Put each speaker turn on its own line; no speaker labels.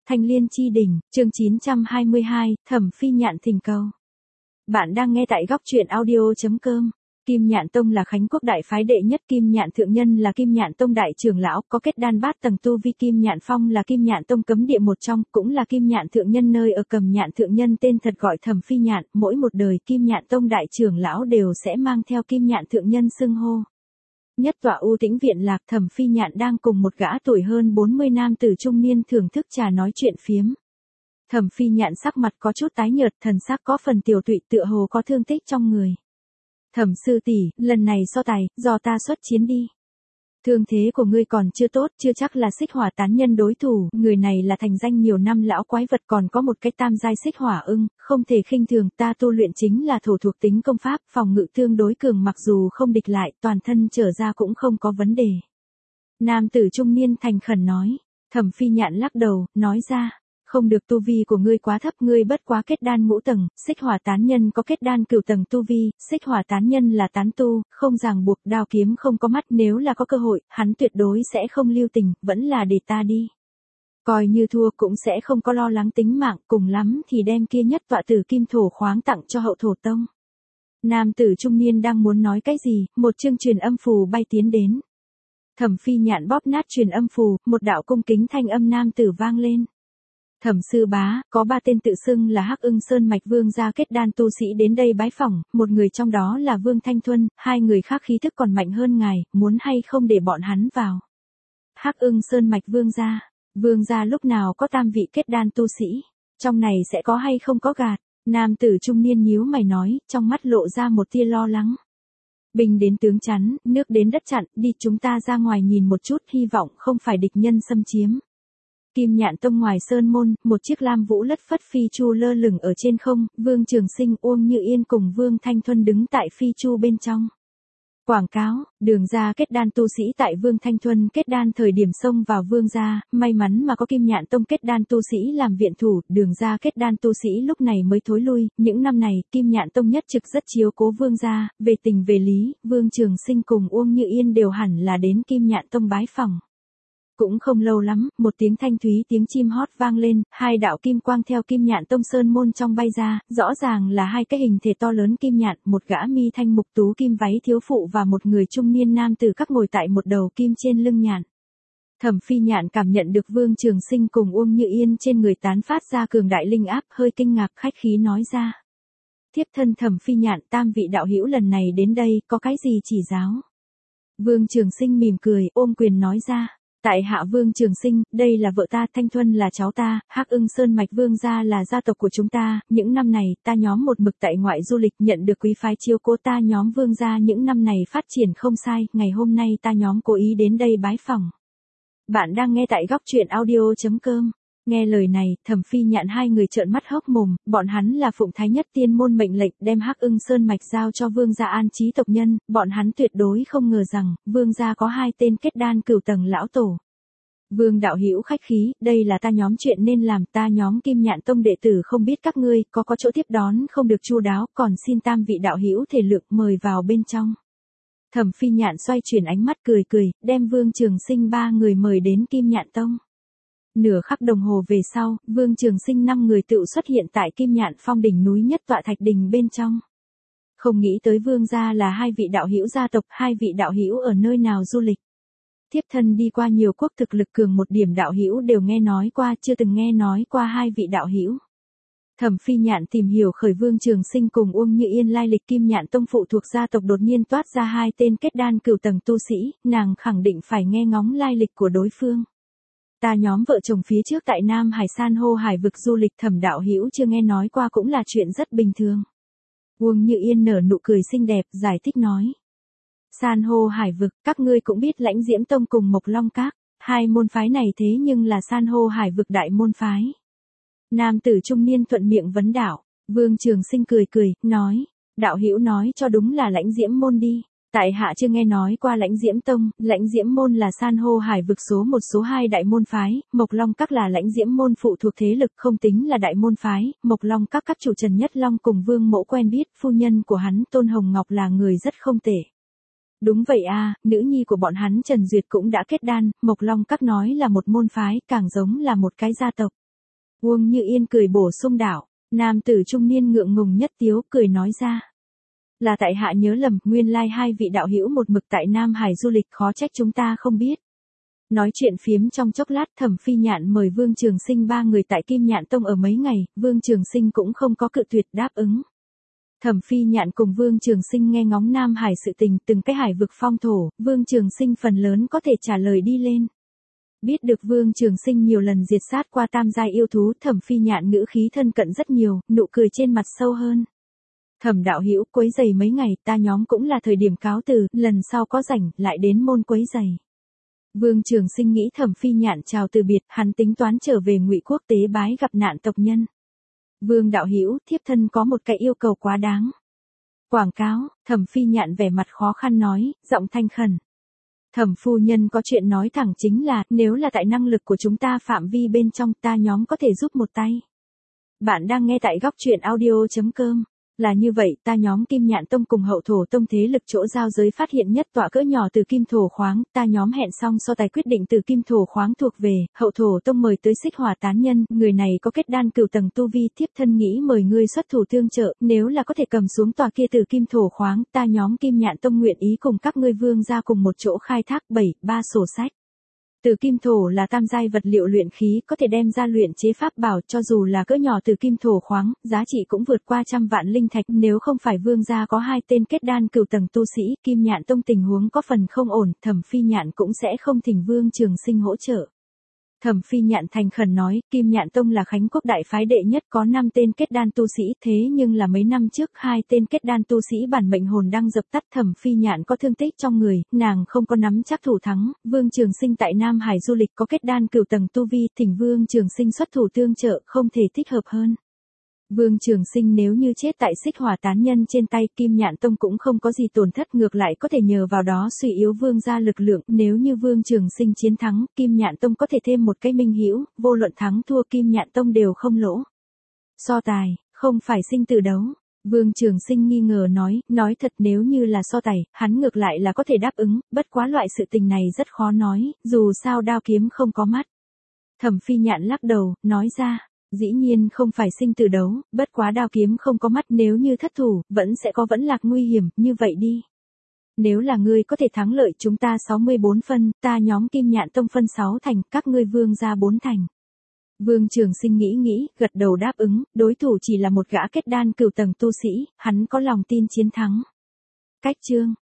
Thanh Liên Chi Đỉnh, chương 922, Thẩm Phi Nhạn thỉnh cầu. Bạn đang nghe tại góc truyện audio.com. Kim Nhạn Tông là Khánh Quốc đại phái đệ nhất, Kim Nhạn thượng nhân là Kim Nhạn Tông đại trưởng lão, có kết đan bát tầng tu vi. Kim Nhạn Phong là Kim Nhạn Tông cấm địa một trong, cũng là Kim Nhạn thượng nhân nơi ở. Cầm Nhạn thượng nhân tên thật gọi Thẩm Phi Nhạn, mỗi một đời Kim Nhạn Tông đại trưởng lão đều sẽ mang theo Kim Nhạn thượng nhân xưng hô. Nhất tọa U Tĩnh viện lạc, Thẩm Phi Nhạn đang cùng một gã tuổi hơn 40 nam tử trung niên thưởng thức trà nói chuyện phiếm. Thẩm Phi Nhạn sắc mặt có chút tái nhợt, thần sắc có phần tiều tụy, tựa hồ có thương tích trong người. Thẩm sư tỷ, lần này so tài, do ta xuất chiến đi. Thương thế của ngươi còn chưa tốt, chưa chắc là Xích Hỏa tán nhân đối thủ, người này là thành danh nhiều năm lão quái vật, còn có một cái tam giai Xích Hỏa ưng, không thể khinh thường. Ta tu luyện chính là thổ thuộc tính công pháp, phòng ngự tương đối cường, mặc dù không địch lại, toàn thân trở ra cũng không có vấn đề. Nam tử trung niên thành khẩn nói. Thẩm Phi Nhạn lắc đầu, nói ra. Không được, tu vi của ngươi quá thấp, ngươi bất quá kết đan ngũ tầng, Xích Hỏa tán nhân có kết đan cửu tầng tu vi, Xích Hỏa tán nhân là tán tu, không ràng buộc, đao kiếm không có mắt, nếu là có cơ hội, hắn tuyệt đối sẽ không lưu tình, vẫn là để ta đi. Coi như thua cũng sẽ không có lo lắng tính mạng, cùng lắm thì đem kia nhất tọa tử kim thổ khoáng tặng cho hậu thổ tông. Nam tử trung niên đang muốn nói cái gì, một chương truyền âm phù bay tiến đến. Thẩm Phi Nhạn bóp nát truyền âm phù, một đạo cung kính thanh âm nam tử vang lên. Thẩm sư bá, có 3 tên tự xưng là Hắc Ưng Sơn mạch vương gia kết đan tu sĩ đến đây bái phỏng, một người trong đó là Vương Thanh Thuân, 2 người khác khí thức còn mạnh hơn ngài, muốn hay không để bọn hắn vào. Hắc Ưng Sơn mạch vương gia lúc nào có tam vị kết đan tu sĩ, trong này sẽ có hay không có gạt. Nam tử trung niên nhíu mày nói, trong mắt lộ ra một tia lo lắng. Binh đến tướng chắn, nước đến đất chặn, đi chúng ta ra ngoài nhìn một chút, hy vọng không phải địch nhân xâm chiếm. Kim Nhạn Tông ngoài sơn môn, một chiếc lam vũ lất phất phi chu lơ lửng ở trên không, Vương Trường Sinh, Uông Như Yên cùng Vương Thanh Thuân đứng tại phi chu bên trong. Quảng cáo, đường ra kết đan tu sĩ tại Vương Thanh Thuân kết đan thời điểm xông vào Vương gia, may mắn mà có Kim Nhạn Tông kết đan tu sĩ làm viện thủ, đường ra kết đan tu sĩ lúc này mới thối lui. Những năm này, Kim Nhạn Tông nhất trực rất chiếu cố Vương gia, về tình về lý, Vương Trường Sinh cùng Uông Như Yên đều hẳn là đến Kim Nhạn Tông bái phỏng. Cũng không lâu lắm, một tiếng thanh thúy tiếng chim hót vang lên, 2 đạo kim quang theo Kim Nhạn Tông sơn môn trong bay ra, rõ ràng là 2 cái hình thể to lớn kim nhạn, một gã mi thanh mục tú kim váy thiếu phụ và một người trung niên nam tử các ngồi tại một đầu kim trên lưng nhạn. Thẩm Phi Nhạn cảm nhận được Vương Trường Sinh cùng Uông Như Yên trên người tán phát ra cường đại linh áp, hơi kinh ngạc khách khí nói ra. Thiếp thân Thẩm Phi Nhạn, tam vị đạo hữu lần này đến đây, có cái gì chỉ giáo? Vương Trường Sinh mỉm cười, ôm quyền nói ra. Tại hạ Vương Trường Sinh, đây là vợ ta, Thanh Thuân là cháu ta, Hắc Ưng Sơn mạch vương gia là gia tộc của chúng ta, những năm này, ta nhóm một mực tại ngoại du lịch, nhận được quý phái chiếu cố, ta nhóm vương gia những năm này phát triển không sai, ngày hôm nay ta nhóm cố ý đến đây bái phỏng. Bạn đang nghe tại góc truyện audio.com. Nghe lời này, Thẩm Phi Nhạn 2 người trợn mắt hốc mồm, bọn hắn là phụng thái nhất tiên môn mệnh lệnh đem Hắc Ưng Sơn mạch giao cho vương gia an trí tộc nhân, bọn hắn tuyệt đối không ngờ rằng, vương gia có 2 tên kết đan cửu tầng lão tổ. Vương đạo hữu khách khí, đây là ta nhóm chuyện nên làm, ta nhóm Kim Nhạn Tông đệ tử không biết các ngươi có chỗ tiếp đón không được chu đáo, còn xin tam vị đạo hữu thể lượng mời vào bên trong. Thẩm Phi Nhạn xoay chuyển ánh mắt cười cười, đem Vương Trường Sinh 3 người mời đến Kim Nhạn Tông. Nửa khắc đồng hồ về sau, Vương Trường Sinh 5 người tự xuất hiện tại Kim Nhạn Phong đỉnh núi nhất tọa thạch đình bên trong. Không nghĩ tới vương gia là 2 vị đạo hữu gia tộc, 2 vị đạo hữu ở nơi nào du lịch. Thiếp thân đi qua nhiều quốc, thực lực cường một điểm đạo hữu đều nghe nói qua, chưa từng nghe nói qua 2 vị đạo hữu. Thẩm Phi Nhạn tìm hiểu khởi Vương Trường Sinh cùng Uông Như Yên lai lịch. Kim Nhạn Tông phụ thuộc gia tộc đột nhiên toát ra 2 tên kết đan cửu tầng tu sĩ, nàng khẳng định phải nghe ngóng lai lịch của đối phương. Ta nhóm vợ chồng phía trước tại Nam Hải san hô hải vực du lịch, Thẩm đạo hữu chưa nghe nói qua cũng là chuyện rất bình thường. Uông Như Yên nở nụ cười xinh đẹp, giải thích nói. San hô hải vực, các ngươi cũng biết Lãnh Diễm Tông cùng Mộc Long Các, 2 môn phái này thế nhưng là san hô hải vực đại môn phái. Nam tử trung niên thuận miệng vấn đạo, Vương Trường Sinh cười cười, nói, đạo hữu nói cho đúng là Lãnh Diễm môn đi. Tại hạ chưa nghe nói qua Lãnh Diễm Tông, Lãnh Diễm môn là san hô hải vực số 1 số 2 đại môn phái, Mộc Long Các là Lãnh Diễm môn phụ thuộc thế lực không tính là đại môn phái, Mộc Long Các các chủ Trần Nhất Long cùng Vương Mỗ quen biết, phu nhân của hắn Tôn Hồng Ngọc là người rất không tệ. Đúng vậy a, nữ nhi của bọn hắn Trần Duyệt cũng đã kết đan, Mộc Long Các nói là một môn phái, càng giống là một cái gia tộc. Uông Như Yên cười bổ sung đạo. Nam tử trung niên ngượng ngùng nhất tiếu cười nói ra. Là tại hạ nhớ lầm, nguyên lai hai vị đạo hữu một mực tại Nam Hải du lịch, khó trách chúng ta không biết. Nói chuyện phiếm trong chốc lát, Thẩm Phi Nhạn mời Vương Trường Sinh ba người tại Kim Nhạn Tông ở mấy ngày, Vương Trường Sinh cũng không có cự tuyệt đáp ứng. Thẩm Phi Nhạn cùng Vương Trường Sinh nghe ngóng Nam Hải sự tình, từng cái hải vực phong thổ, Vương Trường Sinh phần lớn có thể trả lời đi lên. Biết được Vương Trường Sinh nhiều lần diệt sát qua tam giai yêu thú, Thẩm Phi Nhạn ngữ khí thân cận rất nhiều, nụ cười trên mặt sâu hơn. Thẩm đạo hữu, quấy giày mấy ngày, ta nhóm cũng là thời điểm cáo từ, lần sau có rảnh lại đến môn quấy giày. Vương Trường Sinh nghĩ Thẩm Phi Nhạn chào từ biệt, hắn tính toán trở về Ngụy Quốc tế bái gặp nạn tộc nhân. Vương đạo hữu, thiếp thân có một cái yêu cầu quá đáng. Quảng cáo, Thẩm Phi Nhạn vẻ mặt khó khăn nói, giọng thanh khẩn. Thẩm phu nhân có chuyện nói thẳng, chính là, nếu là tại năng lực của chúng ta phạm vi bên trong, ta nhóm có thể giúp một tay. Bạn đang nghe tại góc truyện audio.com. Là như vậy, ta nhóm Kim Nhạn Tông cùng Hậu Thổ Tông thế lực chỗ giao giới phát hiện nhất tọa cỡ nhỏ từ kim thổ khoáng, ta nhóm hẹn xong so tài quyết định từ kim thổ khoáng thuộc về, Hậu Thổ Tông mời tới Xích Hỏa tán nhân, người này có kết đan cửu tầng tu vi, thiếp thân nghĩ mời ngươi xuất thủ tương trợ, nếu là có thể cầm xuống tòa kia từ kim thổ khoáng, ta nhóm Kim Nhạn Tông nguyện ý cùng các ngươi vương ra cùng một chỗ khai thác 7-3 sổ sách. Từ kim thổ là tam giai vật liệu luyện khí, có thể đem ra luyện chế pháp bảo, cho dù là cỡ nhỏ từ kim thổ khoáng, giá trị cũng vượt qua 100 vạn linh thạch, nếu không phải vương gia có 2 tên kết đan cửu tầng tu sĩ, Kim Nhạn Tông tình huống có phần không ổn, Thẩm Phi Nhạn cũng sẽ không thỉnh Vương Trường Sinh hỗ trợ. Thẩm Phi Nhạn thành khẩn nói, Kim Nhạn Tông là Khánh Quốc đại phái đệ nhất, có 5 tên kết đan tu sĩ, thế nhưng là mấy năm trước 2 tên kết đan tu sĩ bản mệnh hồn đang dập tắt, Thẩm Phi Nhạn có thương tích trong người, nàng không có nắm chắc thủ thắng, Vương Trường Sinh tại Nam Hải du lịch có kết đan cửu tầng tu vi, thỉnh Vương Trường Sinh xuất thủ tương trợ, không thể thích hợp hơn. Vương Trường Sinh nếu như chết tại Xích Hỏa tán nhân trên tay, Kim Nhạn Tông cũng không có gì tổn thất, ngược lại có thể nhờ vào đó suy yếu Vương gia lực lượng, nếu như Vương Trường Sinh chiến thắng, Kim Nhạn Tông có thể thêm một cái minh hữu, vô luận thắng thua Kim Nhạn Tông đều không lỗ. So tài, không phải sinh tử đấu. Vương Trường Sinh nghi ngờ nói thật, nếu như là so tài, hắn ngược lại là có thể đáp ứng, bất quá loại sự tình này rất khó nói, dù sao đao kiếm không có mắt. Thẩm Phi Nhạn lắc đầu, nói ra. Dĩ nhiên không phải sinh tử đấu, bất quá đao kiếm không có mắt, nếu như thất thủ, vẫn sẽ có vẫn lạc nguy hiểm, như vậy đi. Nếu là ngươi có thể thắng lợi, chúng ta 64 phân, ta nhóm Kim Nhạn Tông phân 6 thành, các ngươi vương ra 4 thành. Vương Trường Sinh nghĩ, gật đầu đáp ứng, đối thủ chỉ là một gã kết đan cửu tầng tu sĩ, hắn có lòng tin chiến thắng. Cách chương.